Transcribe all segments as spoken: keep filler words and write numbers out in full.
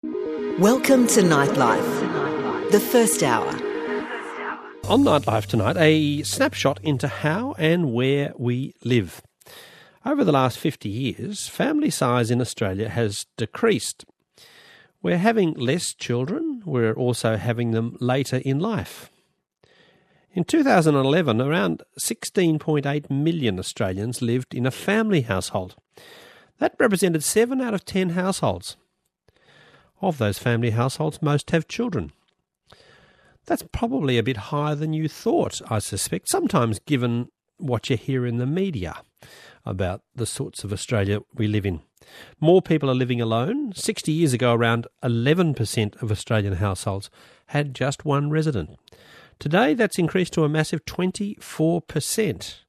Welcome to Nightlife, the first hour. On Nightlife tonight, a snapshot into how and where we live. Over the last fifty years, family size in Australia has decreased. We're having less children, we're also having them later in life. In two thousand eleven, around sixteen point eight million Australians lived in a family household. That represented seven out of ten households. Of those family households, most have children. That's probably a bit higher than you thought, I suspect, sometimes given what you hear in the media about the sorts of Australia we live in. More people are living alone. sixty years ago, around eleven percent of Australian households had just one resident. Today, that's increased to a massive twenty-four percent,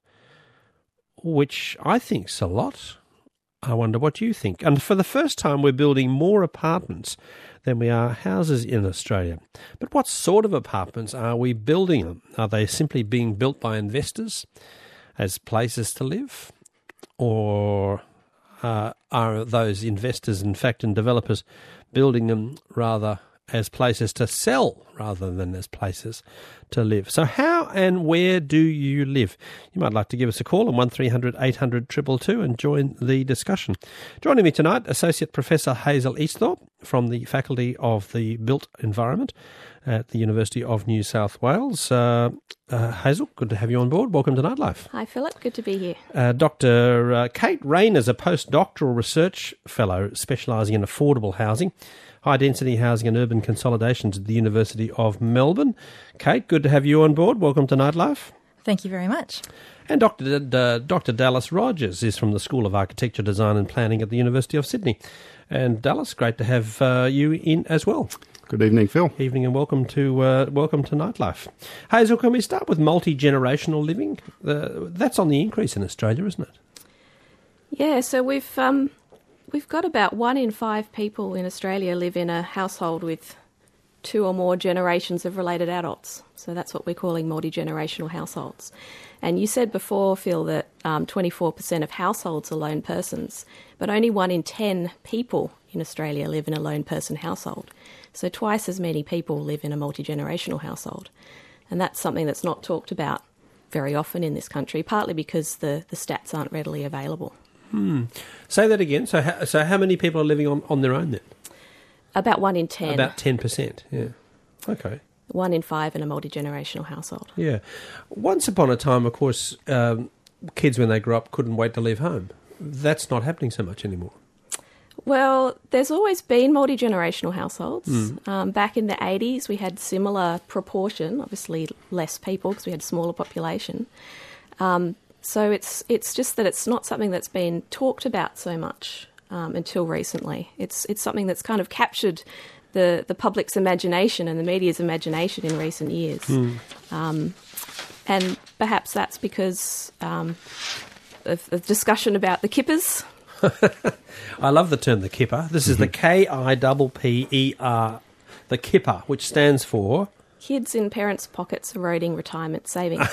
which I think's a lot. I wonder what you think. And for the first time, we're building more apartments than we are houses in Australia. But what sort of apartments are we building them? Are they simply being built by investors as places to live? Or uh, are those investors, in fact, and developers building them rather as places to sell rather than as places to live? So how and where do you live? You might like to give us a call on one three hundred eight hundred two two two and join the discussion. Joining me tonight, Associate Professor Hazel Easthorpe from the Faculty of the Built Environment at the University of New South Wales. Uh, uh, Hazel, good to have you on board. Welcome to Nightlife. Hi, Philip. Good to be here. Uh, Doctor Uh, Kate Rayner is a postdoctoral research fellow specialising in affordable housing, high-density housing and urban consolidations at the University of Melbourne. Kate, good to have you on board. Welcome to Nightlife. Thank you very much. And Doctor D- D- Doctor Dallas Rogers is from the School of Architecture, Design and Planning at the University of Sydney. And Dallas, great to have uh, you in as well. Good evening, Phil. Evening and welcome to uh, welcome to Nightlife. Hazel, can we start with multi-generational living? Uh, that's on the increase in Australia, isn't it? Yeah, so we've um, we've got about one in five people in Australia live in a household with two or more generations of related adults. So that's what we're calling multi-generational households. And you said before, Phil, that um, twenty-four percent of households are lone persons, but only one in ten people in Australia live in a lone person household. So twice as many people live in a multi-generational household. And that's something that's not talked about very often in this country, partly because the, the stats aren't readily available. Hmm. Say that again. So, ha- so how many people are living on, on their own then? About one in ten. About ten percent, yeah. Okay. One in five in a multi-generational household. Yeah. Once upon a time, of course, um, kids when they grew up couldn't wait to leave home. That's not happening so much anymore. Well, there's always been multi-generational households. Mm. Um, back in the eighties, we had similar proportion, obviously less people because we had a smaller population. Um, so it's it's just that it's not something that's been talked about so much um, until recently. It's it's something that's kind of captured the, the public's imagination and the media's imagination in recent years. Mm. Um, and perhaps that's because um, of the discussion about the kippers. I love the term the kipper. This is the K I P P E R, the kipper, which stands for... Kids in parents' pockets eroding retirement savings.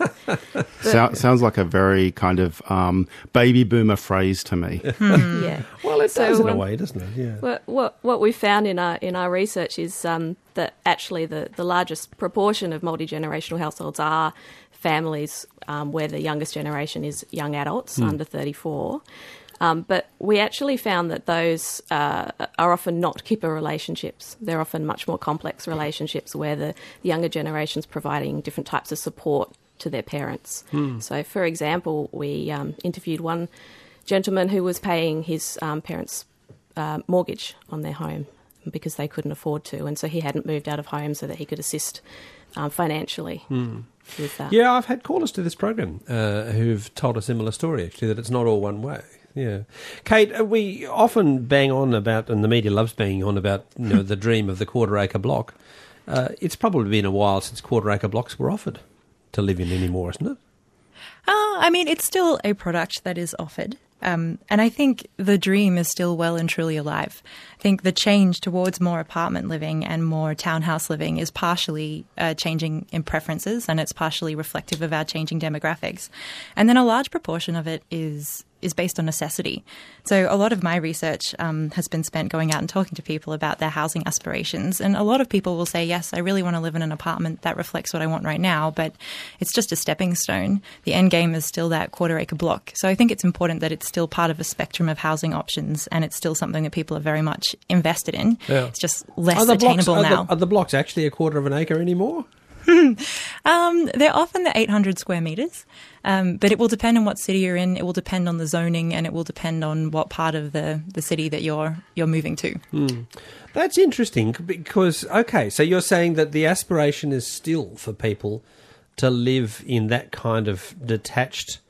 so, sounds like a very kind of um, baby boomer phrase to me. Hmm. Yeah. Well, it does so, in a um, way, doesn't it? Yeah. What what, what we found in our in our research is um, that actually the, the largest proportion of multi-generational households are families um, where the youngest generation is young adults Hmm. under thirty-four. Um, but we actually found that those uh, are often not kipper relationships. They're often much more complex relationships where the, the younger generation's providing different types of support to their parents. Hmm. So, for example, we um, interviewed one gentleman who was paying his um, parents' uh, mortgage on their home because they couldn't afford to, and so he hadn't moved out of home so that he could assist um, financially. Hmm. With that. Yeah, I've had callers to this program uh, who've told a similar story, actually, that it's not all one way. Yeah. Kate, we often bang on about, and the media loves banging on about, you know, the dream of the quarter-acre block. Uh, it's probably been a while since quarter-acre blocks were offered to live in anymore, isn't it? Uh, I mean, it's still a product that is offered. Um, and I think the dream is still well and truly alive. I think the change towards more apartment living and more townhouse living is partially uh, changing in preferences, and it's partially reflective of our changing demographics. And then a large proportion of it is is based on necessity. So a lot of my research um, has been spent going out and talking to people about their housing aspirations. And a lot of people will say, yes, I really want to live in an apartment that reflects what I want right now, but it's just a stepping stone. The end game is still that quarter acre block. So I think it's important that it's still part of a spectrum of housing options, and it's still something that people are very much invested in. Yeah. It's just less are the attainable blocks, are now. The, are the blocks actually a quarter of an acre anymore? um, they're often the eight hundred square metres, um, but it will depend on what city you're in. It will depend on the zoning, and it will depend on what part of the, the city that you're you're moving to. Mm. That's interesting because, okay, so you're saying that the aspiration is still for people to live in that kind of detached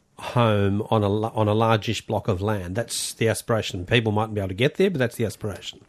home on a, on a largish block of land. That's the aspiration. People mightn't be able to get there, but that's the aspiration.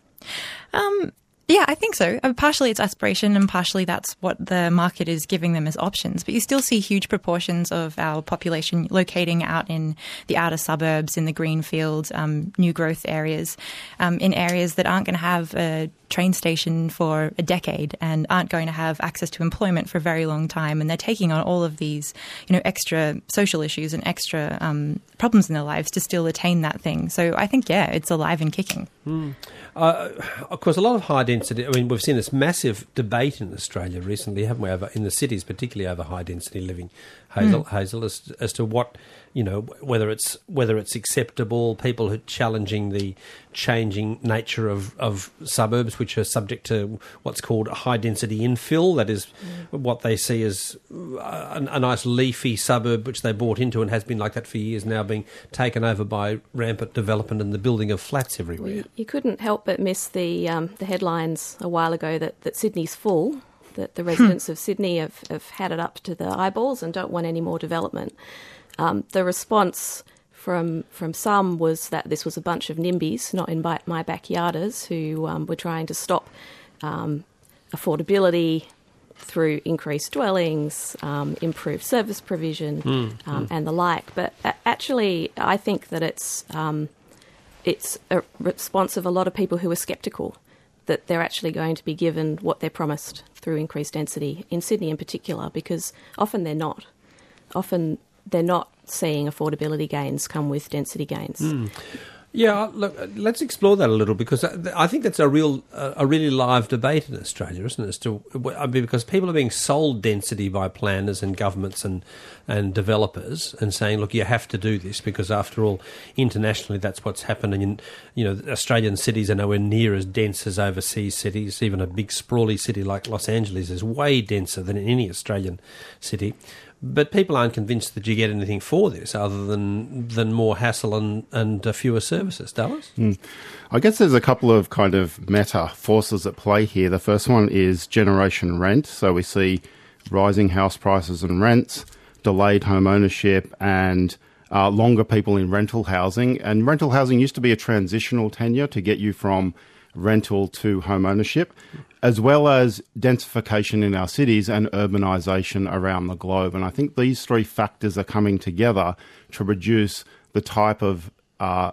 Um. Yeah, I think so. Uh, partially it's aspiration and partially that's what the market is giving them as options. But you still see huge proportions of our population locating out in the outer suburbs, in the greenfields, um, new growth areas, um, in areas that aren't going to have a train station for a decade and aren't going to have access to employment for a very long time. And they're taking on all of these, you know, extra social issues and extra um, problems in their lives to still attain that thing. So I think, yeah, it's alive and kicking. Mm. Uh, of course, a lot of high density, I mean, we've seen this massive debate in Australia recently, haven't we, over, in the cities, particularly over high density living, Hazel, mm. Hazel as, as to what, you know, whether it's whether it's acceptable, people who are challenging the changing nature of, of suburbs, which are subject to what's called high density infill, that is mm. what they see as a, a nice leafy suburb which they bought into and has been like that for years, now being taken over by rampant development and the building of flats everywhere. You, you couldn't help but miss the um, the headlines a while ago that, that Sydney's full, that the residents of Sydney have, have had it up to the eyeballs and don't want any more development. Um, the response from from some was that this was a bunch of NIMBYs, not in my, my backyarders, who um, were trying to stop um, affordability through increased dwellings, um, improved service provision, mm, um, mm. and the like. But actually, I think that it's um, it's a response of a lot of people who are sceptical that they're actually going to be given what they're promised through increased density, in Sydney in particular, because often they're not. Often they're not seeing affordability gains come with density gains. Mm. Yeah, look, let's explore that a little, because I think that's a real, a really live debate in Australia, isn't it? As to, I mean, because people are being sold density by planners and governments and, and developers, and saying, look, you have to do this because, after all, internationally that's what's happening. And, you know, Australian cities are nowhere near as dense as overseas cities. Even a big sprawly city like Los Angeles is way denser than any Australian city. But people aren't convinced that you get anything for this other than than more hassle and, and uh, fewer services, Dallas? Mm. I guess there's a couple of kind of meta forces at play here. The first one is generation rent. So we see rising house prices and rents, delayed home ownership, and uh, longer people in rental housing. And rental housing used to be a transitional tenure to get you from rental to home ownership, as well as densification in our cities and urbanisation around the globe. And I think these three factors are coming together to produce the type of uh,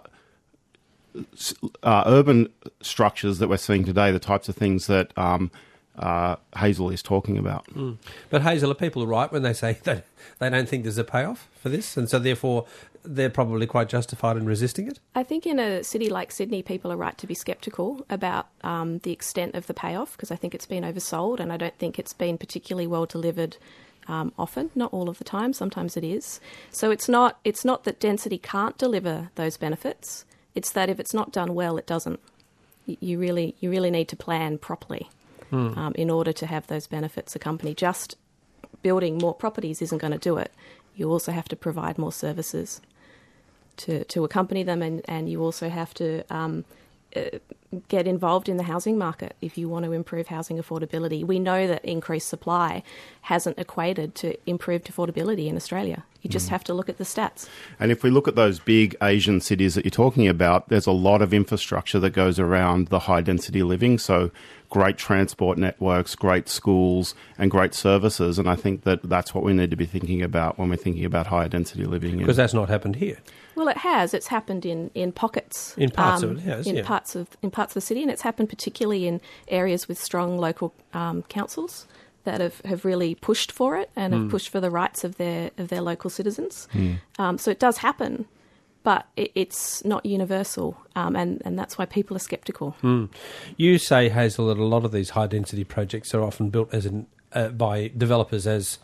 uh, urban structures that we're seeing today, the types of things that um, uh, Hazel is talking about. Mm. But Hazel, are people right when they say that they don't think there's a payoff for this, and so therefore they're probably quite justified in resisting it? I think in a city like Sydney, people are right to be sceptical about um, the extent of the payoff, because I think it's been oversold, and I don't think it's been particularly well delivered um, often, not all of the time. Sometimes it is. So it's not it's not that density can't deliver those benefits. It's that if it's not done well, it doesn't. You really you really need to plan properly hmm. um, in order to have those benefits accompany. Just building more properties isn't going to do it. You also have to provide more services to, to accompany them, and, and you also have to um, uh, get involved in the housing market if you want to improve housing affordability. We know that increased supply hasn't equated to improved affordability in Australia. You just mm. have to look at the stats. And if we look at those big Asian cities that you're talking about, there's a lot of infrastructure that goes around the high-density living, so great transport networks, great schools, and great services. And I think that that's what we need to be thinking about when we're thinking about high-density living. Because that's not happened here. Well, it has. It's happened in, in pockets. In parts um, of it, has, in yeah. parts of in parts of the city, and it's happened particularly in areas with strong local um, councils that have, have really pushed for it and have mm. pushed for the rights of their of their local citizens. Mm. Um, so it does happen, but it, it's not universal, um, and, and that's why people are sceptical. Mm. You say, Hazel, that a lot of these high-density projects are often built as an, uh, by developers as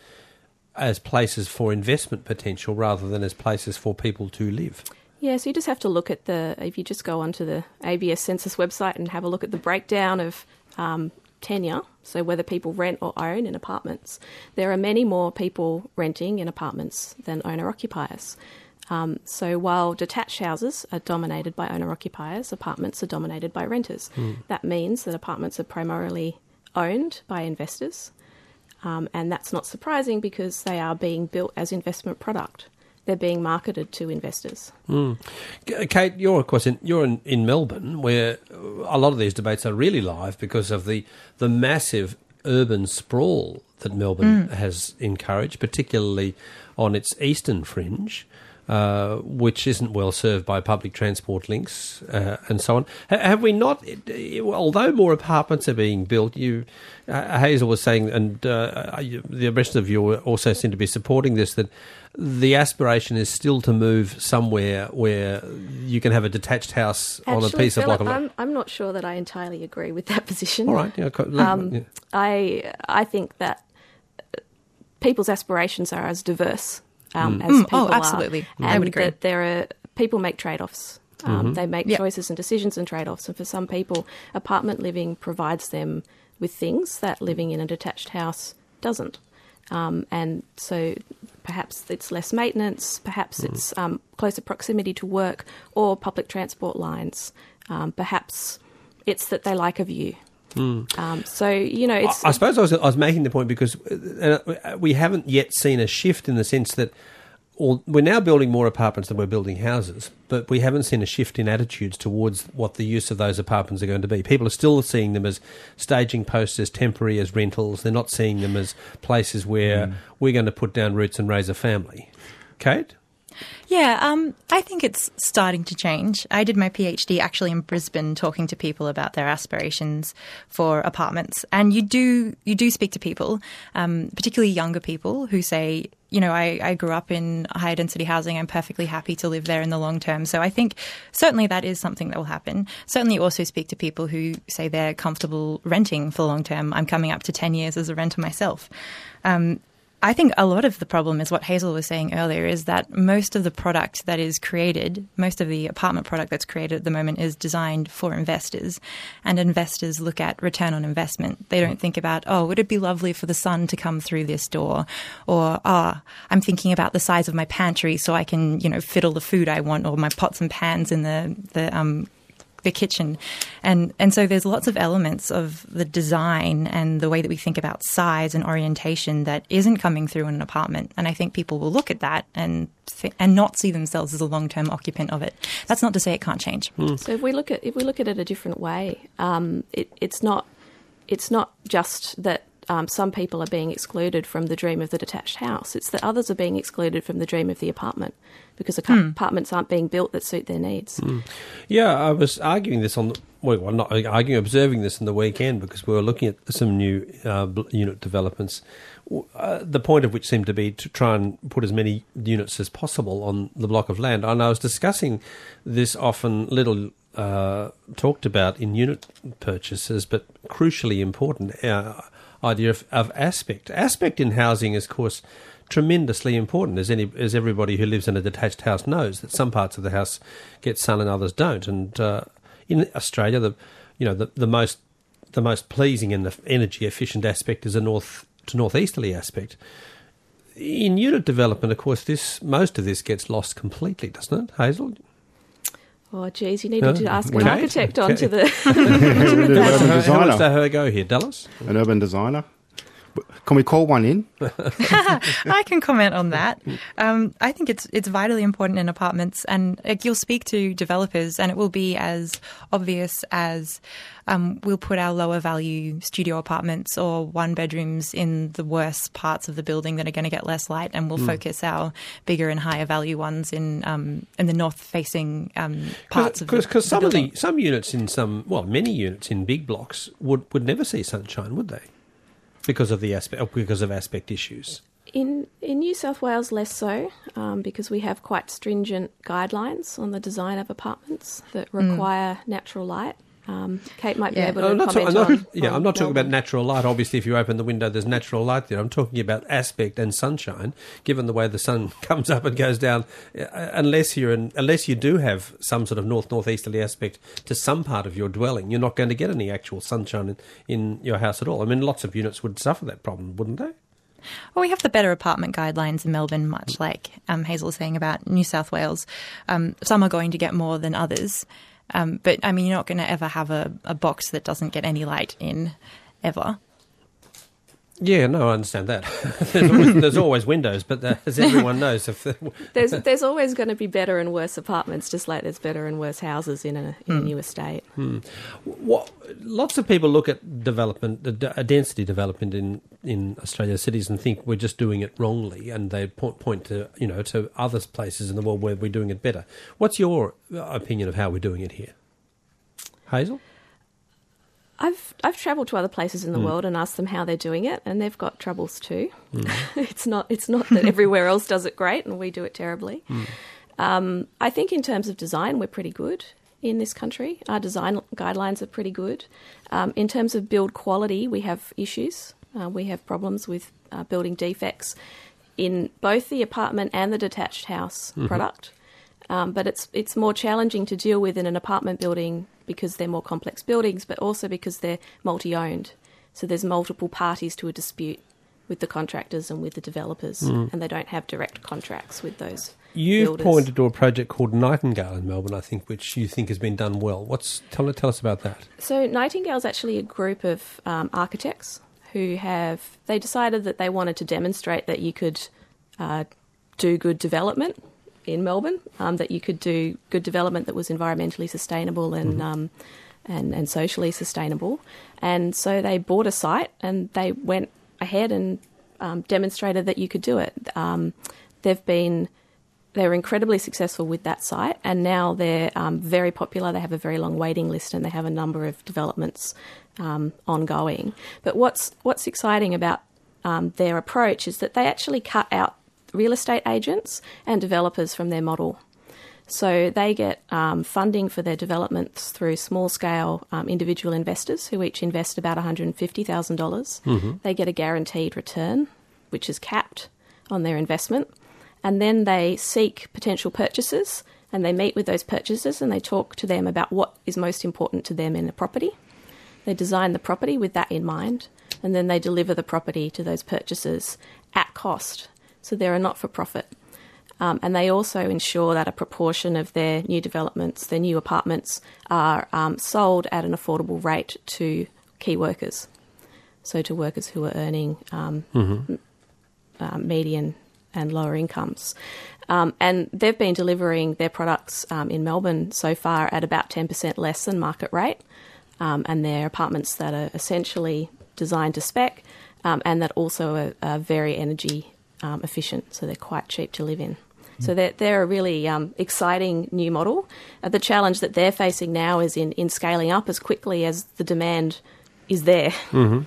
as places for investment potential rather than as places for people to live. Yeah, so you just have to look at the, if you just go onto the A B S Census website and have a look at the breakdown of um, tenure, so whether people rent or own in apartments, there are many more people renting in apartments than owner-occupiers. Um, so while detached houses are dominated by owner-occupiers, apartments are dominated by renters. Mm. That means that apartments are primarily owned by investors. Um, and that's not surprising because they are being built as investment product. They're being marketed to investors. Mm. Kate, you're of course in, you're in, in Melbourne, where a lot of these debates are really live because of the the massive urban sprawl that Melbourne mm. has encouraged, particularly on its eastern fringe, uh, which isn't well served by public transport links uh, and so on. H- have we not, although more apartments are being built, you, uh, Hazel was saying, and uh, the rest of you also seem to be supporting this, that the aspiration is still to move somewhere where you can have a detached house Actually, on a piece Philip, of block of land. I'm, I'm not sure that I entirely agree with that position. All right. Yeah, um, yeah. I I think that people's aspirations are as diverse um, mm. as mm, people oh, absolutely. are. I And would agree. that there are people make trade-offs. Um, Mm-hmm. They make yep. choices and decisions and trade-offs. And for some people, apartment living provides them with things that living in a detached house doesn't. Um, and so perhaps it's less maintenance, perhaps mm. it's um, closer proximity to work or public transport lines. Um, perhaps it's that they like a view. Mm. Um, so, you know, it's... I, I suppose I was, I was making the point because uh, we haven't yet seen a shift in the sense that or we're now building more apartments than we're building houses, but we haven't seen a shift in attitudes towards what the use of those apartments are going to be. People are still seeing them as staging posts, as temporary, as rentals. They're not seeing them as places where mm. we're going to put down roots and raise a family. Kate? Yeah, um, I think it's starting to change. I did my PhD actually in Brisbane talking to people about their aspirations for apartments. And you do you do speak to people, um, particularly younger people, who say, you know, I, I grew up in high density housing. I'm perfectly happy to live there in the long term. So I think certainly that is something that will happen. Certainly you also speak to people who say they're comfortable renting for the long term. I'm coming up to ten years as a renter myself. Um, I think a lot of the problem is what Hazel was saying earlier, is that most of the product that is created, most of the apartment product that's created at the moment is designed for investors, and investors look at return on investment. They don't think about, oh, would it be lovely for the sun to come through this door? Or, ah, oh, I'm thinking about the size of my pantry so I can, you know, fit all the food I want, or my pots and pans in the, the, um, the kitchen. And and so there's lots of elements of the design and the way that we think about size and orientation that isn't coming through in an apartment. And I think people will look at that and th- and not see themselves as a long-term occupant of it. That's not to say it can't change. Mm. So if we look at if we look at it a different way, um, it, it's not it's not just that Um, some people are being excluded from the dream of the detached house. It's that others are being excluded from the dream of the apartment because the mm. apartments aren't being built that suit their needs. Mm. Yeah, I was arguing this on the, well, I'm not arguing, observing this in the weekend because we were looking at some new uh, unit developments, uh, the point of which seemed to be to try and put as many units as possible on the block of land. And I was discussing this often little uh, talked about in unit purchases, but crucially important, uh, idea of, of aspect. Aspect in housing is, of course, tremendously important, as any as everybody who lives in a detached house knows, that some parts of the house get sun and others don't. And uh, in Australia, the you know the, the most the most pleasing and the energy efficient aspect is a north to northeasterly aspect. In unit development, of course, this most of this gets lost completely, doesn't it, Hazel? Oh, geez, you needed no? to ask okay. an architect okay. onto the... An urban Who designer. wants to have a go here, Dallas? An urban designer. Can we call one in? I can comment on that. Um, I think it's it's vitally important in apartments, and like, you'll speak to developers and it will be as obvious as um, we'll put our lower value studio apartments or one bedrooms in the worst parts of the building that are going to get less light, and we'll mm. focus our bigger and higher value ones in um, in the north facing um, parts Cause, of the, cause, cause the some building. of the some units in some well many units in big blocks would, would never see sunshine, would they? Because of the aspect, because of aspect issues. In in New South Wales, less so, um, because we have quite stringent guidelines on the design of apartments that require mm. natural light. Um, Kate might yeah. be able to I'm not comment talk, I'm not, on Yeah, on I'm not talking Melbourne. about natural light. Obviously, if you open the window, there's natural light there. I'm talking about aspect and sunshine, given the way the sun comes up and goes down. Uh, unless you're in, unless you do have some sort of north northeasterly aspect to some part of your dwelling, you're not going to get any actual sunshine in, in your house at all. I mean, lots of units would suffer that problem, wouldn't they? Well, we have the better apartment guidelines in Melbourne, much like um, Hazel was saying about New South Wales. Um, some are going to get more than others. Um, but, I mean, you're not going to ever have a, a box that doesn't get any light in, ever. Yeah, no, I understand that. there's, always, there's always windows, but uh, as everyone knows... if there's there's always going to be better and worse apartments, just like there's better and worse houses in a, in mm. a new estate. Hmm. What, lots of people look at development, uh, density development in, in Australia's cities and think we're just doing it wrongly, and they point, point to, you know, to other places in the world where we're doing it better. What's your opinion of how we're doing it here? Hazel? I've I've travelled to other places in the mm. world and asked them how they're doing it, and they've got troubles too. Mm. it's not it's not that everywhere else does it great and we do it terribly. Mm. Um, I think in terms of design, we're pretty good in this country. Our design guidelines are pretty good. Um, in terms of build quality, we have issues. Uh, we have problems with uh, building defects in both the apartment and the detached house mm-hmm. product. Um, but it's it's more challenging to deal with in an apartment building because they're more complex buildings, but also because they're multi-owned. So there's multiple parties to a dispute with the contractors and with the developers, mm. and they don't have direct contracts with those You've builders. pointed to a project called Nightingale in Melbourne, I think, which you think has been done well. What's tell, tell us about that. So Nightingale is actually a group of um, architects who have... They decided that they wanted to demonstrate that you could uh, do good development in Melbourne, um, that you could do good development that was environmentally sustainable and, mm-hmm. um, and and socially sustainable. And so they bought a site and they went ahead and um, demonstrated that you could do it. Um, they've been they were incredibly successful with that site, and now they're um, very popular. They have a very long waiting list, and they have a number of developments um, ongoing. But what's what's exciting about um, their approach is that they actually cut out real estate agents and developers from their model. So they get um, funding for their developments through small-scale um, individual investors who each invest about one hundred fifty thousand dollars. Mm-hmm. They get a guaranteed return, which is capped on their investment. And then they seek potential purchasers, and they meet with those purchasers and they talk to them about what is most important to them in the property. They design the property with that in mind, and then they deliver the property to those purchasers at cost. So they're a not-for-profit. Um, and they also ensure that a proportion of their new developments, their new apartments, are um, sold at an affordable rate to key workers. So to workers who are earning um, mm-hmm. uh, median and lower incomes. Um, and they've been delivering their products um, in Melbourne so far at about ten percent less than market rate. Um, and they're apartments that are essentially designed to spec um, and that also are, are very energy Um, efficient, so they're quite cheap to live in. So they're, they're a really um, exciting new model. Uh, the challenge that they're facing now is in, in scaling up as quickly as the demand is there. Mm-hmm.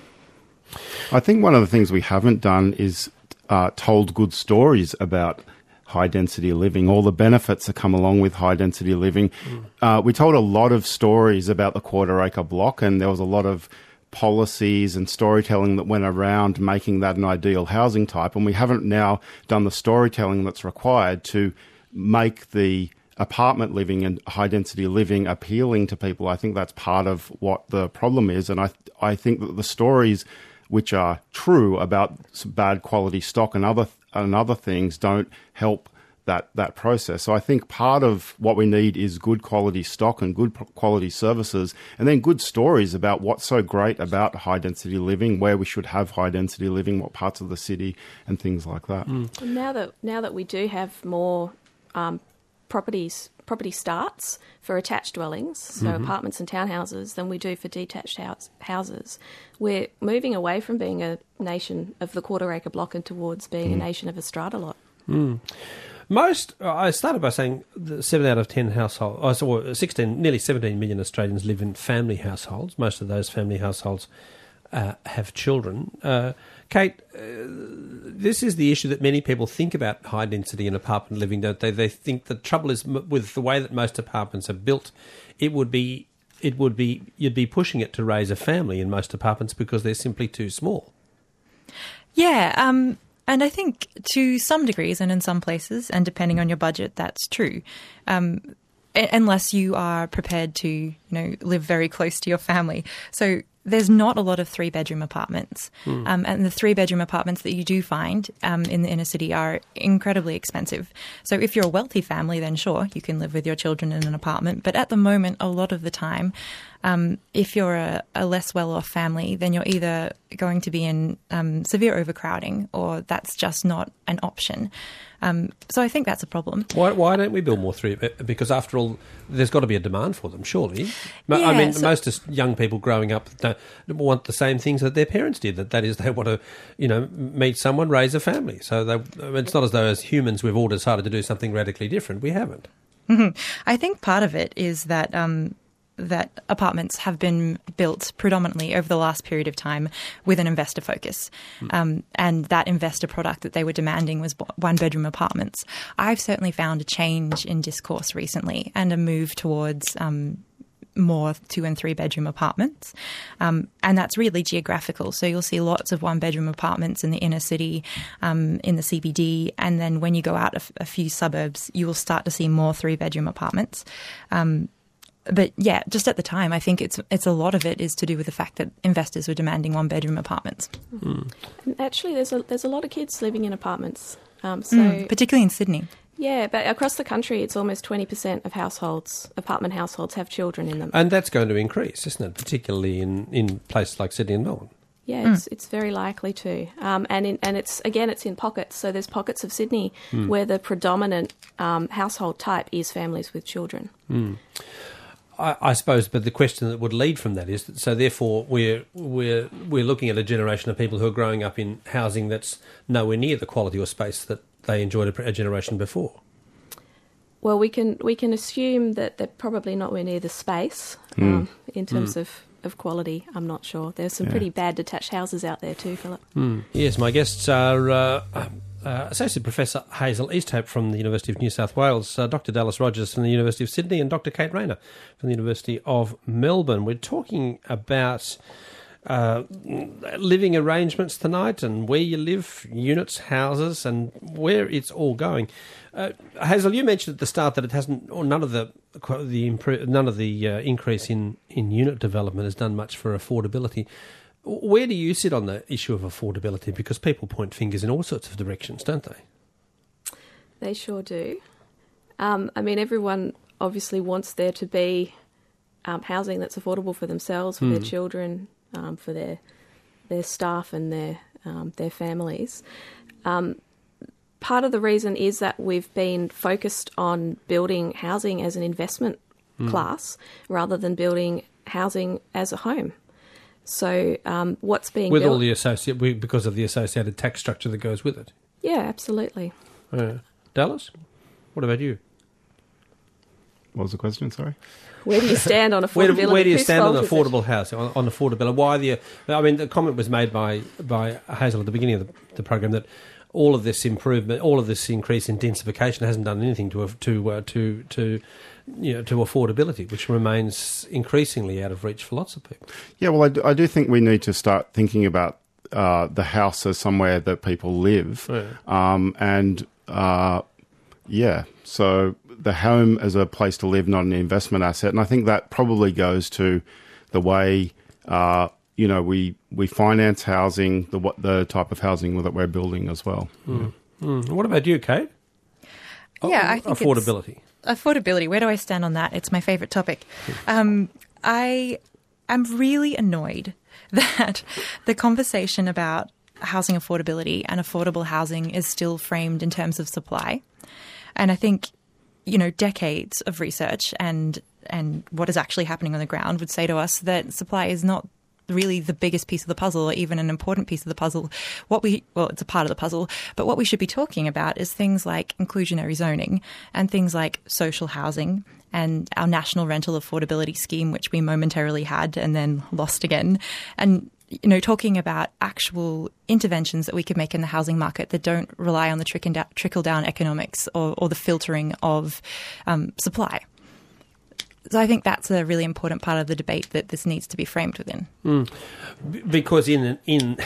I think one of the things we haven't done is uh, told good stories about high-density living, all the benefits that come along with high-density living. Mm. Uh, we told a lot of stories about the quarter-acre block, and there was a lot of policies and storytelling that went around making that an ideal housing type, and we haven't now done the storytelling that's required to make the apartment living and high-density living appealing to people. I think that's part of what the problem is, and I I think that the stories which are true about bad quality stock and other and other things don't help that that process. So I think part of what we need is good quality stock and good quality services, and then good stories about what's so great about high density living, where we should have high density living, what parts of the city, and things like that. Mm. And now that now that we do have more um, properties property starts for attached dwellings, so mm-hmm. apartments and townhouses, than we do for detached house, houses, we're moving away from being a nation of the quarter acre block and towards being mm. a nation of a strata lot. Mm. Most, I started by saying that seven out of ten households, or sixteen, nearly seventeen million Australians live in family households. Most of those family households uh, have children. Uh, Kate, uh, this is the issue that many people think about high density and apartment living, don't they? They think the trouble is m- with the way that most apartments are built, it would be, it would be, you'd be pushing it to raise a family in most apartments because they're simply too small. Yeah, um, and I think to some degrees and in some places, and depending on your budget, that's true. Um, unless you are prepared to, you know, live very close to your family. So there's not a lot of three-bedroom apartments. Mm. Um, and the three-bedroom apartments that you do find um, in the inner city are incredibly expensive. So if you're a wealthy family, then sure, you can live with your children in an apartment. But at the moment, a lot of the time, um, if you're a, a less well-off family, then you're either going to be in um, severe overcrowding or that's just not an option. Um, so I think that's a problem. Why, why don't we build more three? Because after all, there's got to be a demand for them, surely. Yeah, I mean, so most young people growing up don't want the same things that their parents did. That that is, they want to, you know, meet someone, raise a family. So they, I mean, it's not as though as humans we've all decided to do something radically different. We haven't. Mm-hmm. I think part of it is that um, that apartments have been built predominantly over the last period of time with an investor focus. Mm. Um, and that investor product that they were demanding was one-bedroom apartments. I've certainly found a change in discourse recently and a move towards um, more two- and three-bedroom apartments. Um, and that's really geographical. So you'll see lots of one-bedroom apartments in the inner city, um, in the C B D. And then when you go out a, f- a few suburbs, you will start to see more three-bedroom apartments. Um But yeah, just at the time, I think it's it's a lot of it is to do with the fact that investors were demanding one bedroom apartments. Mm. And actually, there's a there's a lot of kids living in apartments. Um, so mm, particularly in Sydney. Yeah, but across the country, it's almost twenty percent of households, apartment households, have children in them. And that's going to increase, isn't it? Particularly in, in places like Sydney and Melbourne. Yeah, Mm. it's it's very likely to. Um, and in, and it's again, it's in pockets. So there's pockets of Sydney Mm. where the predominant um, household type is families with children. Mm. I, I suppose, but the question that would lead from that is that, so therefore we're we're we're looking at a generation of people who are growing up in housing that's nowhere near the quality or space that they enjoyed a, a generation before. Well, we can we can assume that they're probably nowhere near the space Mm. um, in terms Mm. of, of quality. I'm not sure. There's some Yeah. pretty bad detached houses out there too, Philip. Mm. Yes, my guests are uh, uh, Associate Professor Hazel Easthope from the University of New South Wales, uh, Doctor Dallas Rogers from the University of Sydney, and Doctor Kate Rayner from the University of Melbourne. We're talking about uh, living arrangements tonight and where you live, units, houses, and where it's all going. Uh, Hazel, you mentioned at the start that it hasn't, or none of the the impro- none of the uh, increase in, in unit development has done much for affordability. Where do you sit on the issue of affordability? Because people point fingers in all sorts of directions, don't they? They sure do. Um, I mean, everyone obviously wants there to be um, housing that's affordable for themselves, for Mm. their children, um, for their their staff and their um, their families. Um, part of the reason is that we've been focused on building housing as an investment mm. class rather than building housing as a home. So um, what's being with built... all the associate because of the associated tax structure that goes with it. Yeah, absolutely. Uh, Dallas, what about you? What was the question? Sorry. Where do you stand on affordability? Where do, where do you Whose stand on fault is affordable it? housing, on, on affordability? Why the? I mean, the comment was made by by Hazel at the beginning of the, the program that all of this improvement, all of this increase in densification hasn't done anything to to uh, to to you know to affordability, which remains increasingly out of reach for lots of people. Yeah, well, I do, I do think we need to start thinking about uh, the house as somewhere that people live, Yeah. um, and uh, yeah, so the home as a place to live, not an investment asset, and I think that probably goes to the way uh, you know we we finance housing, the what the type of housing that we're building as well. Mm. Mm. What about you, Kate? Yeah, Oh, I think affordability. It's, affordability. Where do I stand on that? It's my favourite topic. Um, I am really annoyed that the conversation about housing affordability and affordable housing is still framed in terms of supply. And I think, you know, decades of research and and what is actually happening on the ground would say to us that supply is not really the biggest piece of the puzzle or even an important piece of the puzzle. What we, well, it's a part of the puzzle, but what we should be talking about is things like inclusionary zoning and things like social housing and our national rental affordability scheme, which we momentarily had and then lost again. And you know, talking about actual interventions that we could make in the housing market that don't rely on the trickle-down economics or, or the filtering of um, supply. So I think that's a really important part of the debate that this needs to be framed within. Mm. B- because in in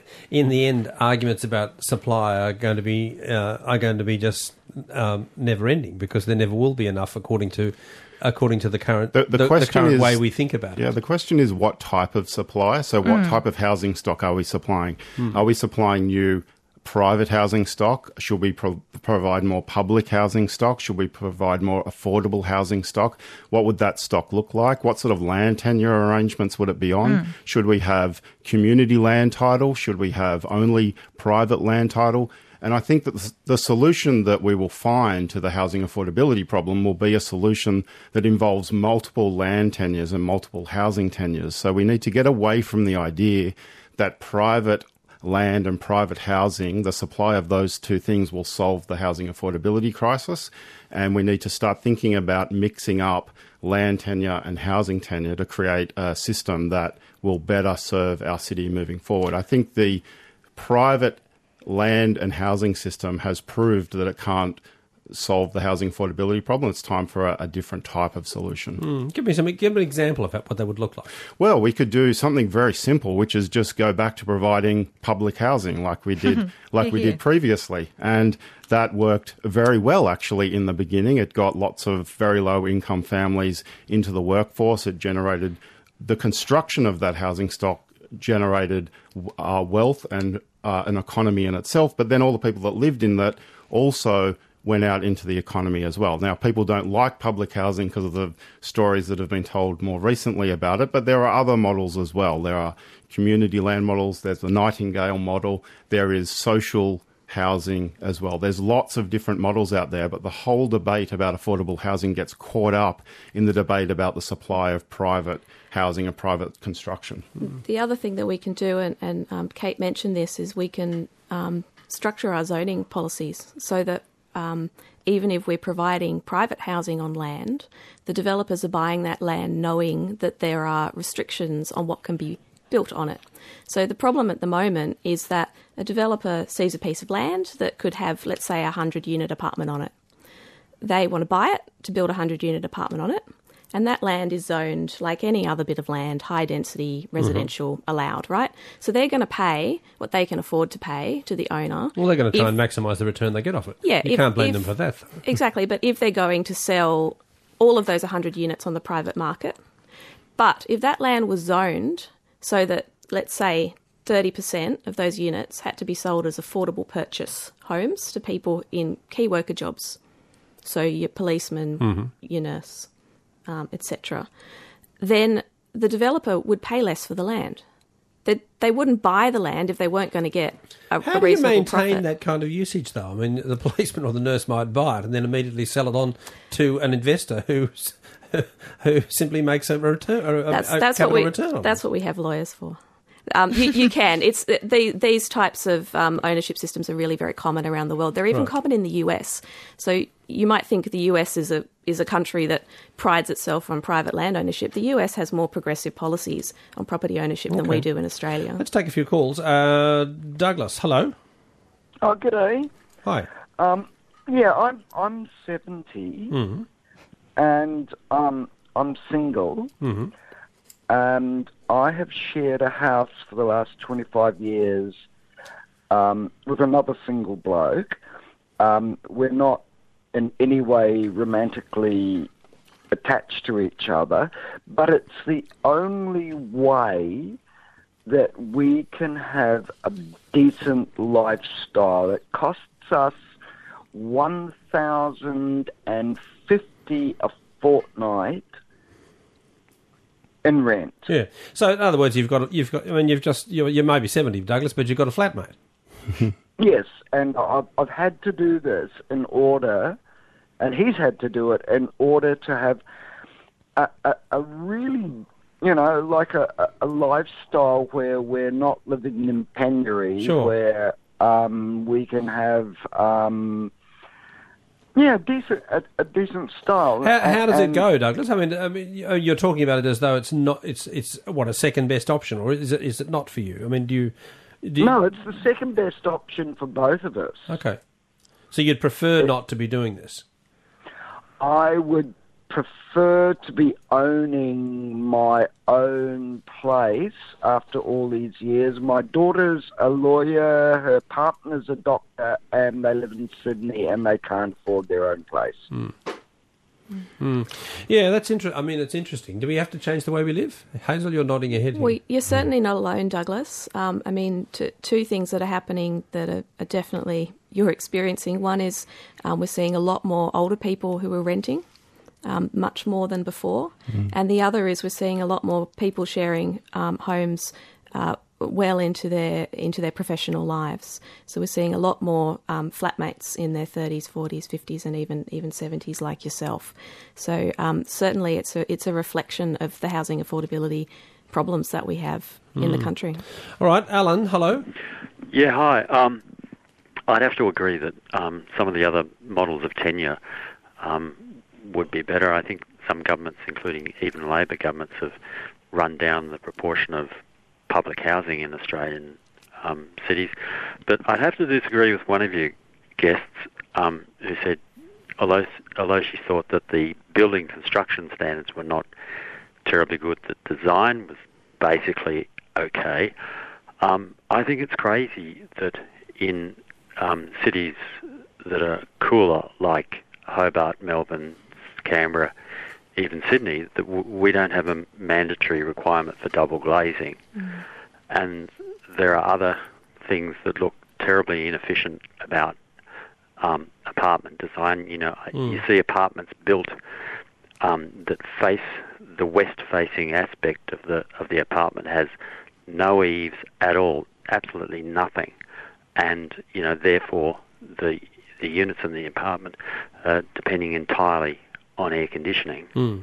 in the end, arguments about supply are going to be uh, are going to be just um, never ending, because there never will be enough, according to according to the current the, the, the, question the current is, way we think about it. Yeah, the question is what type of supply. So what mm. type of housing stock are we supplying? Mm. Are we supplying new private housing stock? Should we pro- provide more public housing stock? Should we provide more affordable housing stock? What would that stock look like? What sort of land tenure arrangements would it be on? Mm. Should we have community land title? Should we have only private land title? And I think that the solution that we will find to the housing affordability problem will be a solution that involves multiple land tenures and multiple housing tenures. So we need to get away from the idea that private land and private housing, the supply of those two things will solve the housing affordability crisis. And we need to start thinking about mixing up land tenure and housing tenure to create a system that will better serve our city moving forward. I think the private land and housing system has proved that it can't solve the housing affordability problem. It's time for a, a different type of solution. Mm, give me some. Give me an example of what that would look like. Well, we could do something very simple, which is just go back to providing public housing like we did, like we did previously, and that worked very well actually in the beginning. It got lots of very low income families into the workforce. It generated the construction of that housing stock generated uh, wealth and uh, an economy in itself. But then all the people that lived in that also went out into the economy as well. Now, people don't like public housing because of the stories that have been told more recently about it, but there are other models as well. There are community land models, there's the Nightingale model, there is social housing as well. There's lots of different models out there, but the whole debate about affordable housing gets caught up in the debate about the supply of private housing and private construction. The other thing that we can do, and, and um, Kate mentioned this, is we can um, structure our zoning policies so that Um, even if we're providing private housing on land, the developers are buying that land knowing that there are restrictions on what can be built on it. So the problem at the moment is that a developer sees a piece of land that could have, let's say, a hundred-unit apartment on it. They want to buy it to build a hundred-unit apartment on it, and that land is zoned like any other bit of land, high-density residential mm-hmm. allowed, right? So they're going to pay what they can afford to pay to the owner. Well, they're going to try if, and maximise the return they get off it. Yeah, you if, can't blame if, them for that. Exactly, but if they're going to sell all of those one hundred units on the private market, but if that land was zoned so that, let's say, thirty percent of those units had to be sold as affordable purchase homes to people in key worker jobs, so your policeman, mm-hmm. your nurse, Um, et cetera, then the developer would pay less for the land. They, they wouldn't buy the land if they weren't going to get a, How a reasonable profit. How do you maintain that kind of usage, though? I mean, the policeman or the nurse might buy it and then immediately sell it on to an investor who's, who simply makes a return, a, that's, a that's capital what we, return on That's it. what we have lawyers for. Um, you, you can. It's the, these types of um, ownership systems are really very common around the world. They're even Right. common in the U S. So you might think the U S is a is a country that prides itself on private land ownership. The U S has more progressive policies on property ownership than Okay. we do in Australia. Let's take a few calls. Uh, Douglas, hello. Oh, g'day. Hi. Um, yeah, I'm I'm seventy, Mm-hmm. and um, I'm single, Mm-hmm. and I have shared a house for the last twenty-five years um, with another single bloke. Um, we're not in any way romantically attached to each other, but it's the only way that we can have a decent lifestyle. It costs us one thousand fifty a fortnight in rent. Yeah. So in other words, you've got you've got. I mean, you've just you you may be seventy, Douglas, but you've got a flatmate. Yes, and I've, I've had to do this in order, and he's had to do it in order to have a, a, a really, you know, like a, a lifestyle where we're not living in penury, Sure. where um, we can have, um, Yeah, decent, a, a decent style. How, how does And- it go, Douglas? I mean, I mean, you're talking about it as though it's not. It's it's what a second best option, or is it is it not for you? I mean, do you? Do you No, it's the second best option for both of us. Okay, so you'd prefer not to be doing this. I would prefer to be owning my own place after all these years. My daughter's a lawyer, her partner's a doctor, and they live in Sydney, and they can't afford their own place. Mm. Mm. Yeah, that's interesting. I mean, it's interesting. Do we have to change the way we live? Hazel, you're nodding your head. here. Well, you're certainly not alone, Douglas. Um, I mean, t- two things that are happening that are, are definitely you're experiencing. One is um, we're seeing a lot more older people who are renting, um, much more than before. Mm. And the other is we're seeing a lot more people sharing um, homes uh, well into their into their professional lives. So we're seeing a lot more um, flatmates in their thirties, forties, fifties, and even even seventies, like yourself. So um, certainly, it's a it's a reflection of the housing affordability problems that we have in the country. All right, Alan, hello. Yeah, hi. Um, I'd have to agree that um, some of the other models of tenure um, would be better. I think some governments, including even Labor governments, have run down the proportion of public housing in Australian um, cities. But I'd have to disagree with one of your guests um, who said, although, although she thought that the building construction standards were not terribly good, that design was basically okay. Um, I think it's crazy that in um, cities that are cooler, like Hobart, Melbourne, Canberra, even Sydney, that w- we don't have a mandatory requirement for double glazing. Mm. And there are other things that look terribly inefficient about um, apartment design. You know, mm. you see apartments built um, that face the west-facing aspect of the of the apartment has no eaves at all, absolutely nothing, and you know, therefore the the units in the apartment are depending entirely on air conditioning. Mm.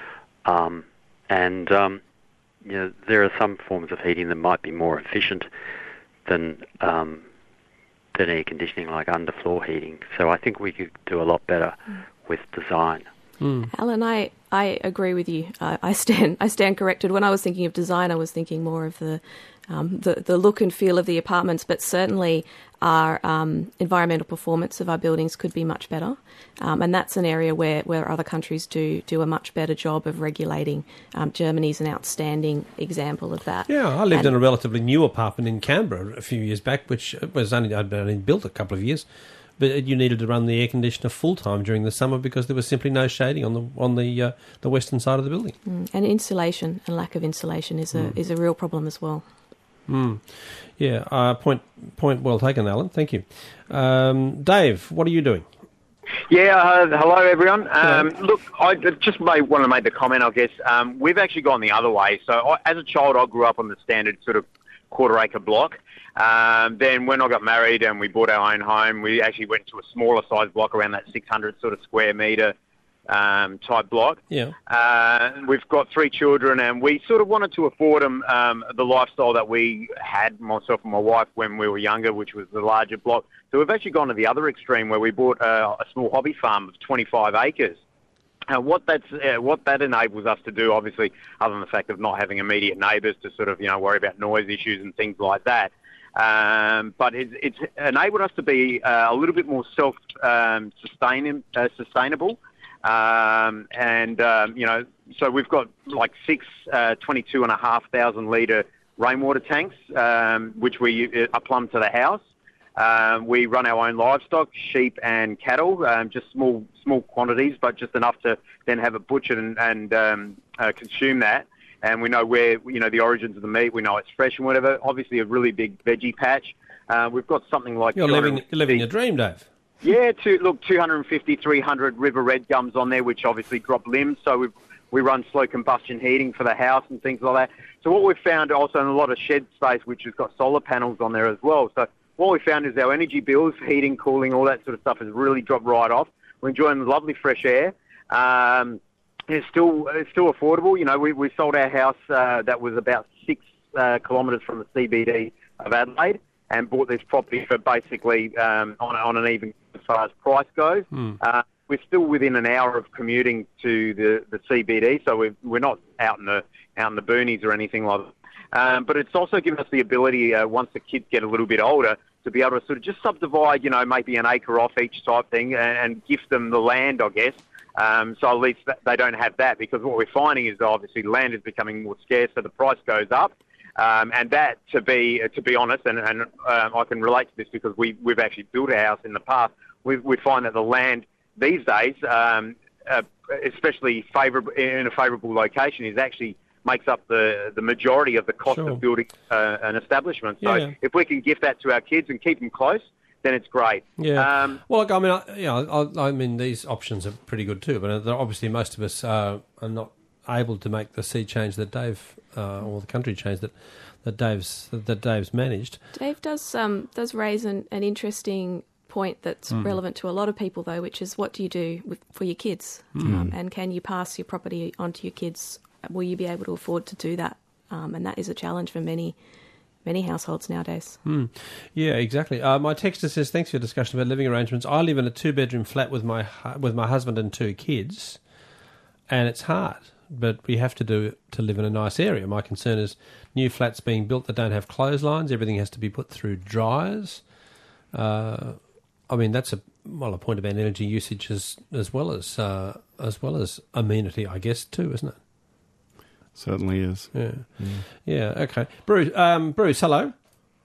Um, and um, you know, there are some forms of heating that might be more efficient than um, than air conditioning, like underfloor heating. So I think we could do a lot better mm. with design. Mm. Alan, I, I agree with you. I, I stand I stand corrected. When I was thinking of design, I was thinking more of the um, the, the look and feel of the apartments, but certainly our um, environmental performance of our buildings could be much better. Um, and that's an area where, where other countries do do a much better job of regulating. Um, Germany's an outstanding example of that. Yeah, I lived and, in a relatively new apartment in Canberra a few years back, which was only I'd only built a couple of years. But you needed to run the air conditioner full time during the summer because there was simply no shading on the on the uh, the western side of the building. Mm, and insulation and lack of insulation is a mm. is a real problem as well. Mm. Yeah, uh, point point well taken, Alan. Thank you, um, Dave. What are you doing? Yeah, uh, hello everyone. Um, look, I just may want to make the comment. I guess um, we've actually gone the other way. So, I, as a child, I grew up on the standard sort of quarter acre block. Um, then when I got married and we bought our own home, we actually went to a smaller size block, around that six hundred sort of square metre um, type block. Yeah. Uh, we've got three children and we sort of wanted to afford them um, the lifestyle that we had, myself and my wife, when we were younger, which was the larger block. So we've actually gone to the other extreme where we bought uh, a small hobby farm of twenty-five acres. Uh, what that's uh, what that enables us to do, obviously, other than the fact of not having immediate neighbours to sort of, you know, worry about noise issues and things like that, Um, but it's, it's enabled us to be uh, a little bit more self-sustain, um, uh, sustainable. Um, and, um, you know, so we've got like six uh, twenty-two and a half thousand litre rainwater tanks, um, which we uh, plumb to the house. Um, we run our own livestock, sheep and cattle, um, just small small quantities, but just enough to then have it butchered and, and um, uh, consume that. And we know where, you know, the origins of the meat. We know it's fresh and whatever. Obviously, a really big veggie patch. Uh, we've got something like... You're living, you're living your dream, Dave. Yeah, to, look, two hundred fifty, three hundred river red gums on there, which obviously drop limbs. So we we run slow combustion heating for the house and things like that. So what we've found also in a lot of shed space, which has got solar panels on there as well. So what we found is our energy bills, heating, cooling, all that sort of stuff has really dropped right off. We're enjoying the lovely fresh air. Um, it's still it's still affordable. You know, we, we sold our house uh, that was about six uh, kilometres from the C B D of Adelaide and bought this property for basically um, on, on an even far as price goes. Mm. Uh, we're still within an hour of commuting to the, the C B D, so we're, we're not out in the out in the boonies or anything like that. Um, but it's also given us the ability, uh, once the kids get a little bit older, to be able to sort of just subdivide, you know, maybe an acre off each type thing and, and gift them the land, I guess. Um, so at least they don't have that, because what we're finding is obviously land is becoming more scarce, so the price goes up. Um, and that, to be to be honest, and, and um, I can relate to this because we, we've actually built a house in the past, we, we find that the land these days, um, uh, especially favourable, in a favourable location, is actually makes up the, the majority of the cost Sure. of building uh, an establishment. So Yeah. if we can gift that to our kids and keep them close, then it's great. Yeah. Um, well, look, I mean, I, you know, I, I mean, these options are pretty good too. But obviously, most of us uh, are not able to make the sea change that Dave, uh, or the country change that that Dave's that Dave's managed. Dave does um, does raise an, an interesting point that's Mm. relevant to a lot of people, though, which is what do you do with, for your kids, Mm. um, and can you pass your property onto your kids? Will you be able to afford to do that? Um, and that is a challenge for many many households nowadays. Mm. Yeah, exactly. Uh, my texter says, thanks for your discussion about living arrangements. I live in a two-bedroom flat with my hu- with my husband and two kids, and it's hard, but we have to do it to live in a nice area. My concern is new flats being built that don't have clotheslines. Everything has to be put through dryers. Uh, I mean, that's a well a point about energy usage as as well as uh, as well as amenity, I guess, too, isn't it? Certainly is. Yeah, yeah. Okay, Bruce. Um, Bruce, hello.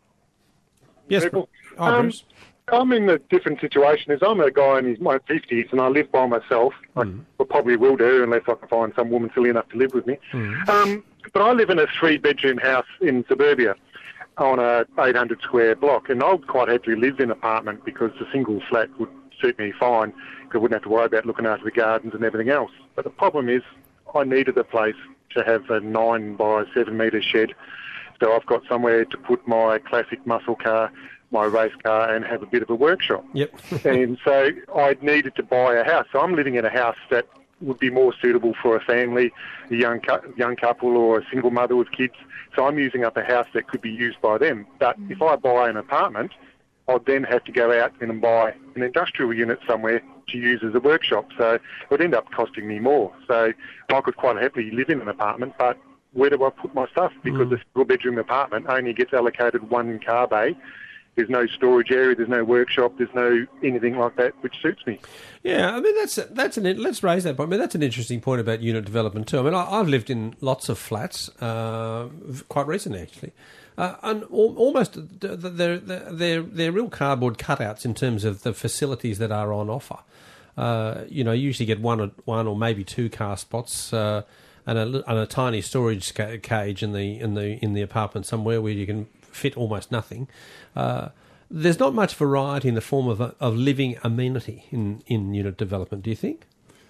Yes, People. Bru- Hi, Um, Bruce. I'm in a different situation. Is I'm a guy in his my fifties and I live by myself. I well, probably will do unless I can find some woman silly enough to live with me. Um, but I live in a three-bedroom house in suburbia on a eight hundred square block, and I would quite happily live in an apartment because the single flat would suit me fine. Because I wouldn't have to worry about looking after the gardens and everything else. But the problem is, I needed a place to have a nine by seven metre shed, so I've got somewhere to put my classic muscle car, my race car, and have a bit of a workshop. Yep. And so I needed to buy a house. So I'm living in a house that would be more suitable for a family, a young cu- young couple, or a single mother with kids. So I'm using up a house that could be used by them. But if I buy an apartment, I'd then have to go out and buy an industrial unit somewhere to use as a workshop. So it would end up costing me more. So I could quite happily live in an apartment, but where do I put my stuff? Because a single-bedroom apartment only gets allocated one car bay. There's no storage area, there's no workshop, there's no anything like that which suits me. Yeah, I mean that's that's an let's raise that point. I mean that's an interesting point about unit development too. I mean I, I've lived in lots of flats, uh, quite recently actually, uh, and al- almost they're they're they're real cardboard cutouts in terms of the facilities that are on offer. Uh, you know, you usually get one or one or maybe two car spots. Uh, and a, and a tiny storage ca- cage in the in the in the apartment somewhere where you can fit almost nothing. Uh, there's not much variety in the form of of living amenity in, in unit development, do you think?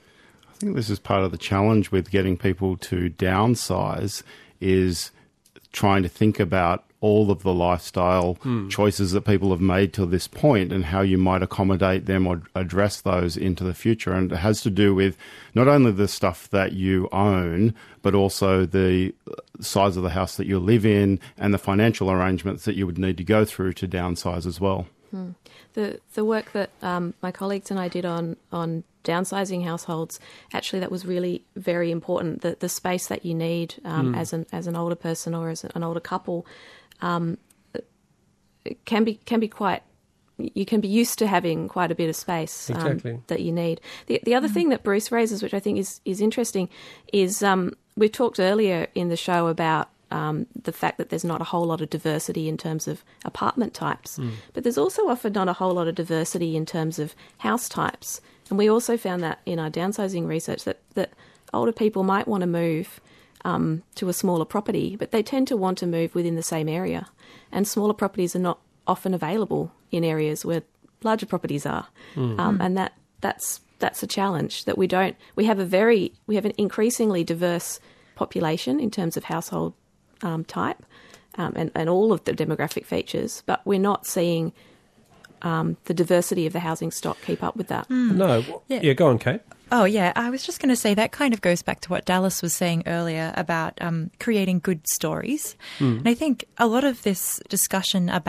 I think this is part of the challenge with getting people to downsize is trying to think about all of the lifestyle Hmm. choices that people have made till this point and how you might accommodate them or address those into the future. And it has to do with not only the stuff that you own, but also the size of the house that you live in and the financial arrangements that you would need to go through to downsize as well. Hmm. The the work that um, my colleagues and I did on on downsizing households, actually that was really very important. The the space that you need um, Mm. as an as an older person or as an older couple um, it can be can be quite. You can be used to having quite a bit of space um, Exactly. that you need. The the other thing that Bruce raises, which I think is is interesting, is um, we talked earlier in the show about um, the fact that there's not a whole lot of diversity in terms of apartment types, Mm. but there's also often not a whole lot of diversity in terms of house types. And we also found that in our downsizing research that, that older people might want to move um, to a smaller property, but they tend to want to move within the same area. And smaller properties are not often available in areas where larger properties are. Mm. Um, and that that's that's a challenge that we don't. We have a very we have an increasingly diverse population in terms of household um, type um, and and all of the demographic features, but we're not seeing um, the diversity of the housing stock keep up with that. No. Yeah. Yeah, go on, Kate. Oh, yeah. I was just going to say that kind of goes back to what Dallas was saying earlier about um, creating good stories. Mm. And I think a lot of this discussion about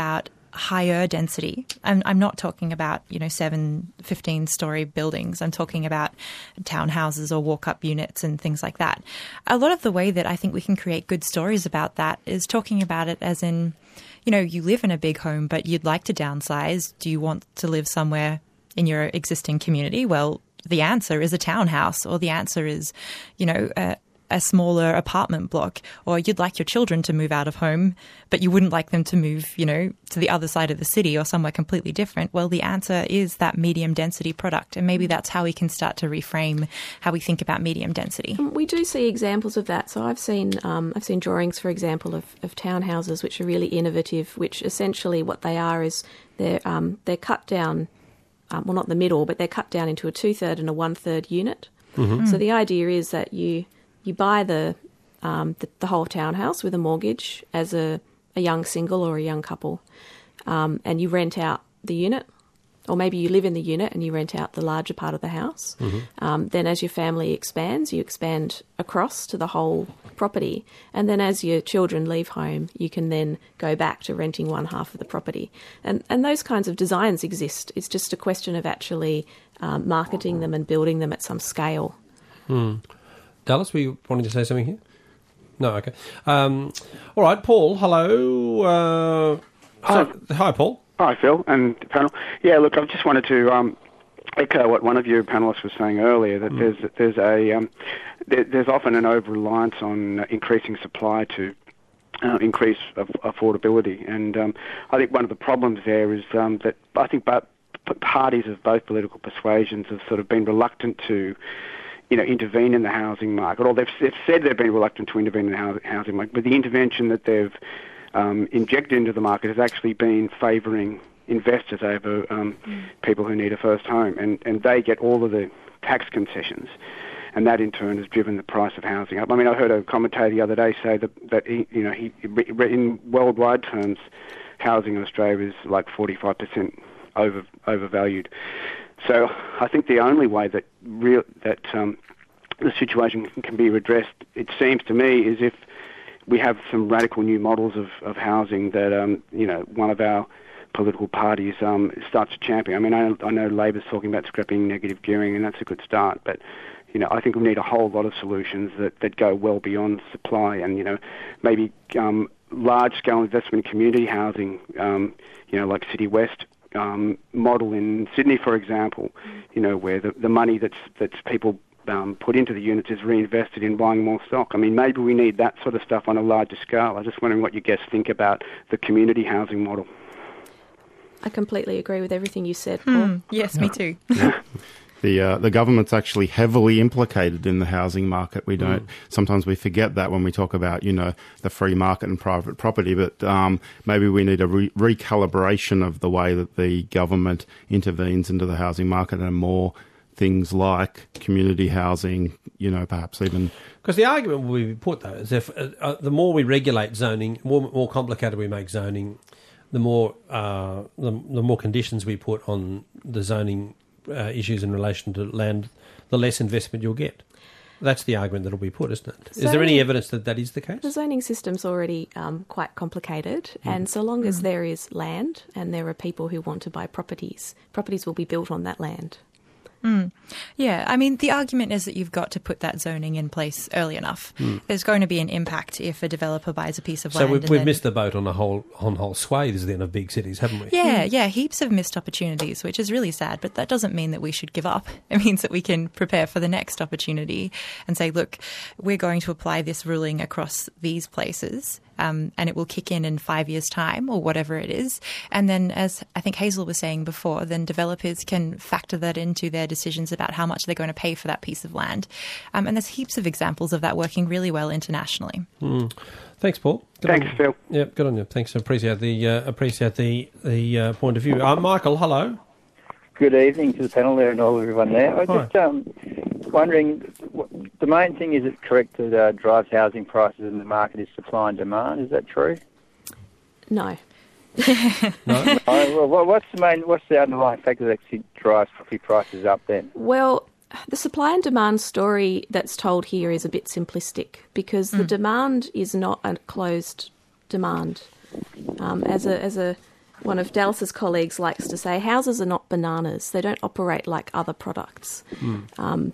higher density. I'm, I'm not talking about, you know, seven, fifteen-story buildings. I'm talking about townhouses or walk-up units and things like that. A lot of the way that I think we can create good stories about that is talking about it as in, you know, you live in a big home, but you'd like to downsize. Do you want to live somewhere in your existing community? Well, the answer is a townhouse, or the answer is, you know, a, a smaller apartment block, or you'd like your children to move out of home, but you wouldn't like them to move, you know, to the other side of the city or somewhere completely different. Well, the answer is that medium density product. And maybe that's how we can start to reframe how we think about medium density. We do see examples of that. So I've seen um, I've seen drawings, for example, of, of townhouses which are really innovative, which essentially what they are is they're, um, they're cut down, um, well, not the middle, but they're cut down into a two-third and a one-third unit. Mm-hmm. So the idea is that you... You buy the, um, the the whole townhouse with a mortgage as a, a young single or a young couple, um, and you rent out the unit, or maybe you live in the unit and you rent out the larger part of the house. Mm-hmm. Um, then as your family expands, you expand across to the whole property, and then as your children leave home, you can then go back to renting one half of the property. And, and those kinds of designs exist. It's just a question of actually um, marketing them and building them at some scale. Mm. Dallas, were you wanting to say something here? No, okay. Um, all right, Paul, hello. Uh, hi. So, hi, Paul. Hi, Phil and the panel. Yeah, look, I just wanted to um, echo what one of your panellists was saying earlier, that mm. there's there's a um, there, there's often an over-reliance on increasing supply to uh, increase af- affordability. And um, I think one of the problems there is um, that I think both parties of both political persuasions have sort of been reluctant to you know, intervene in the housing market, or they've, they've said they've been reluctant to intervene in the housing market, but the intervention that they've um, injected into the market has actually been favouring investors over um, mm. people who need a first home, and, and they get all of the tax concessions, and that in turn has driven the price of housing up. I mean, I heard a commentator the other day say that, that he, you know, he, in worldwide terms, housing in Australia is like forty-five percent over overvalued. So I think the only way that real, that um, the situation can be redressed, it seems to me, is if we have some radical new models of, of housing that, um, you know, one of our political parties um, starts to champion. I mean, I, I know Labor's talking about scrapping negative gearing, and that's a good start, but, you know, I think we need a whole lot of solutions that, that go well beyond supply, and, you know, maybe um, large-scale investment in community housing, um, you know, like City West, Um, model in Sydney, for example, you know, where the, the money that's that's people um, put into the units is reinvested in buying more stock. I mean, maybe we need that sort of stuff on a larger scale. I'm just wondering what you guys think about the community housing model. I completely agree with everything you said, Paul. Mm, yes, yeah. Me too. The uh, the government's actually heavily implicated in the housing market. We don't mm. sometimes we forget that when we talk about you know the free market and private property. But um, maybe we need a re- recalibration of the way that the government intervenes into the housing market, and more things like community housing. You know, perhaps even because the argument will be put though is if uh, uh, the more we regulate zoning, more more complicated we make zoning, the more uh, the, the more conditions we put on the zoning. Uh, issues in relation to land, the less investment you'll get. That's the argument that will be put, isn't it? Is there any evidence that that is the case? The zoning system's already um, quite complicated, mm. and so long mm. as there is land and there are people who want to buy properties, properties will be built on that land. Mm. Yeah, I mean, the argument is that you've got to put that zoning in place early enough. Mm. There's going to be an impact if a developer buys a piece of so land. So we've, and we've then... missed the boat on a whole on whole swathes then of big cities, haven't we? Yeah, mm. yeah, heaps of missed opportunities, which is really sad, but that doesn't mean that we should give up. It means that we can prepare for the next opportunity and say, look, we're going to apply this ruling across these places. Um, and it will kick in in five years' time or whatever it is. And then, as I think Hazel was saying before, then developers can factor that into their decisions about how much they're going to pay for that piece of land. Um, and there's heaps of examples of that working really well internationally. Mm. Thanks, Paul. Good Thanks, Phil. Yeah, good on you. Thanks. I appreciate the uh, appreciate the the uh, point of view. Uh, Michael, hello. Good evening to the panel there and all everyone there. I was Hi. just um, wondering, what, the main thing is it correct that uh, drives housing prices in the market is supply and demand. Is that true? No. no. no? Well, what's the main? What's the underlying factor that actually drives property prices up then? Well, the supply and demand story that's told here is a bit simplistic because mm. the demand is not a closed demand. Um, as a as a one of Dallas's colleagues likes to say, houses are not bananas. They don't operate like other products. Mm. Um,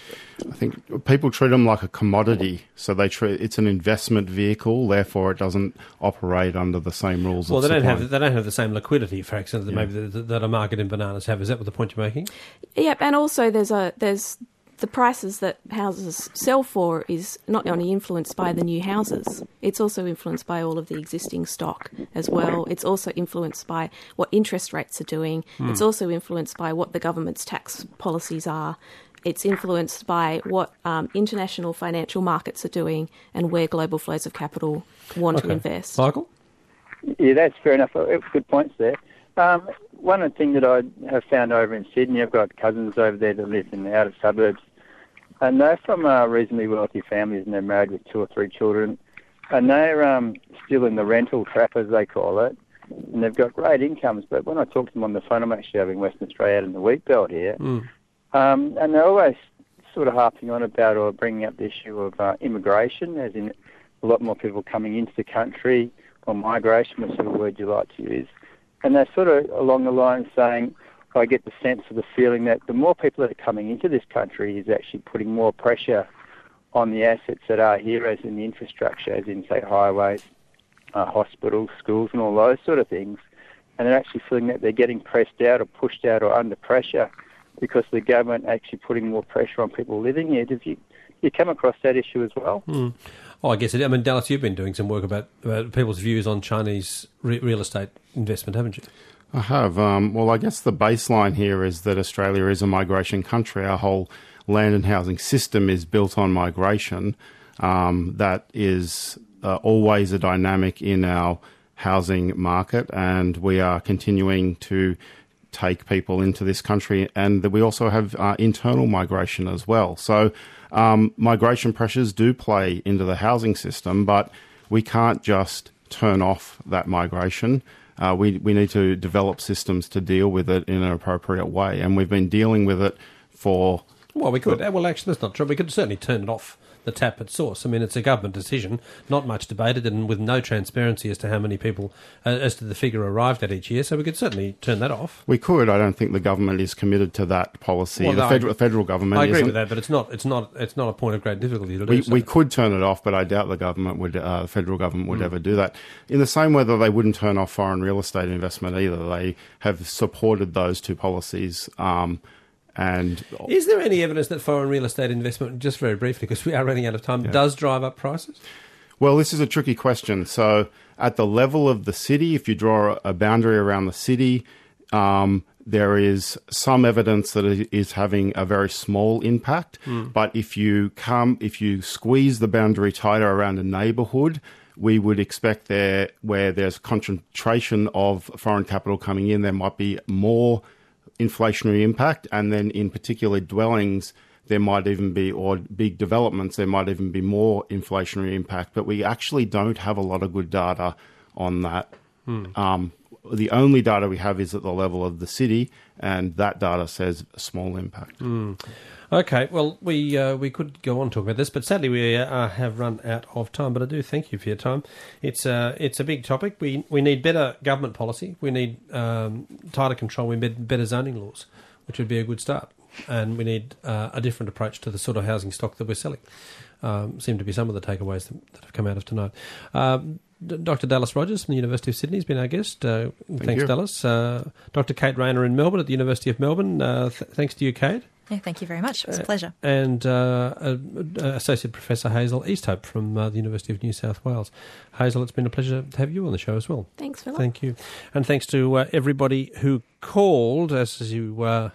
I think people treat them like a commodity, so they treat it's an investment vehicle. Therefore, it doesn't operate under the same rules. Well, of they don't supply. have they don't have the same liquidity, for example, that Yeah. maybe that, that a market in bananas have. Is that what the point you're making? Yep, and also there's a there's the prices that houses sell for is not only influenced by the new houses, it's also influenced by all of the existing stock as well. It's also influenced by what interest rates are doing. Hmm. It's also influenced by what the government's tax policies are. It's influenced by what um, international financial markets are doing and where global flows of capital want Okay. to invest. Michael? Yeah, that's fair enough. Uh, Good points there. Um, one thing that I have found over in Sydney, I've got cousins over there that live in the outer suburbs, and they're from uh, reasonably wealthy families, and they're married with two or three children, and they're um, still in the rental trap, as they call it, and they've got great incomes. But when I talk to them on the phone, I'm actually over in Western Australia out in the wheat belt here, Mm. um, and they're always sort of harping on about or bringing up the issue of uh, immigration, as in a lot more people coming into the country, or migration, whichever word you like to use. And they're sort of along the line saying, I get the sense of the feeling that the more people that are coming into this country is actually putting more pressure on the assets that are here, as in the infrastructure, as in, say, highways, uh, hospitals, schools, and all those sort of things. And they're actually feeling that they're getting pressed out or pushed out or under pressure because the government actually putting more pressure on people living here. Did you, you come across that issue as well? Mm. Oh, I guess it. I mean, Dallas, you've been doing some work about, about people's views on Chinese re- real estate investment, haven't you? I have. Um, well, I guess the baseline here is that Australia is a migration country. Our whole land and housing system is built on migration. Um, that is uh, always a dynamic in our housing market, and we are continuing to take people into this country, and that we also have uh, internal migration as well. So um, migration pressures do play into the housing system, but we can't just turn off that migration. Uh, we, we need to develop systems to deal with it in an appropriate way, and we've been dealing with it for... Well, we could. Well, actually, that's not true. We could certainly turn it off the tap at source. I mean, it's a government decision, not much debated, and with no transparency as to how many people, uh, as to the figure arrived at each year. So we could certainly turn that off. We could. I don't think the government is committed to that policy. Well, the no, federal, federal government I agree isn't. with that, but it's not. It's not. It's not a point of great difficulty to do We, so. we could turn it off, but I doubt the government would, uh, the federal government would Mm. ever do that. In the same way that they wouldn't turn off foreign real estate investment either. They have supported those two policies. Um, and Is there any evidence that foreign real estate investment, just very briefly, because we are running out of time, Yeah. does drive up prices? Well, this is a tricky question. So at the level of the city, if you draw a boundary around the city, um, there is some evidence that it is having a very small impact. Mm. But if you come, if you squeeze the boundary tighter around a neighbourhood, we would expect there, where there's concentration of foreign capital coming in, there might be more inflationary impact, and then in particular dwellings, there might even be, or big developments, there might even be more inflationary impact. But we actually don't have a lot of good data on that. Hmm. Um, the only data we have is at the level of the city, and that data says a small impact. Mm. Okay, well, we uh, we could go on talking about this, but sadly we uh, have run out of time. But I do thank you for your time. It's uh, it's a big topic. We we need better government policy. We need um, tighter control. We need better zoning laws, which would be a good start. And we need uh, a different approach to the sort of housing stock that we're selling. Um, seem to be some of the takeaways that, that have come out of tonight. Um, D- Doctor Dallas Rogers from the University of Sydney has been our guest. Uh, Thank thanks, you. Dallas. Uh, Doctor Kate Rayner in Melbourne at the University of Melbourne. Uh, th- thanks to you, Kate. Yeah, thank you very much. It was a pleasure. And uh, uh, Associate Professor Hazel Easthope from uh, the University of New South Wales. Hazel, it's been a pleasure to have you on the show as well. Thanks, Philip. Thank you. And thanks to uh, everybody who called, as, as you... Uh,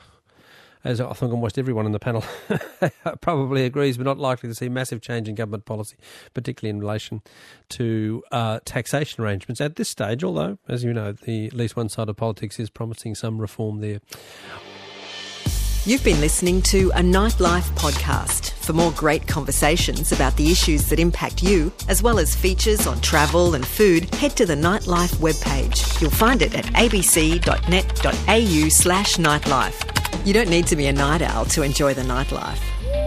as I think almost everyone in the panel probably agrees, we're not likely to see massive change in government policy, particularly in relation to uh, taxation arrangements at this stage, although, as you know, the, at least one side of politics is promising some reform there. You've been listening to a Nightlife podcast. For more great conversations about the issues that impact you, as well as features on travel and food, head to the Nightlife webpage. You'll find it at abc.net.au slash nightlife. You don't need to be a night owl to enjoy the nightlife.